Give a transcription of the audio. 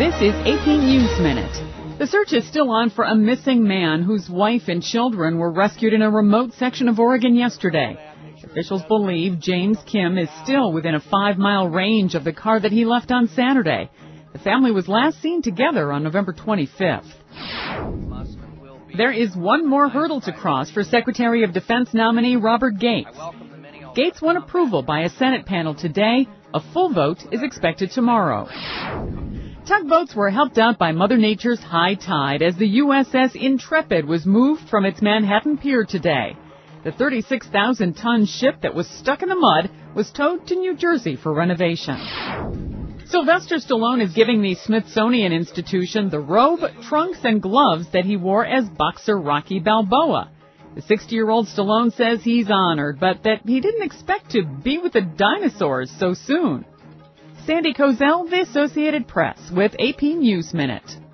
This is 18 News Minute. The search is still on for a missing man whose wife and children were rescued in a remote section of Oregon yesterday. Officials believe James Kim is still within a 5-mile range of the car that he left on Saturday. The family was last seen together on November 25th. There is one more hurdle to cross for Secretary of Defense nominee Robert Gates. Gates won approval by a Senate panel today. A full vote is expected tomorrow. Tugboats were helped out by Mother Nature's high tide as the USS Intrepid was moved from its Manhattan pier today. The 36,000-ton ship that was stuck in the mud was towed to New Jersey for renovation. Sylvester Stallone is giving the Smithsonian Institution the robe, trunks, and gloves that he wore as boxer Rocky Balboa. The 60-year-old Stallone says he's honored, but that he didn't expect to be with the dinosaurs so soon. Sandy Kozel, The Associated Press, with AP News Minute.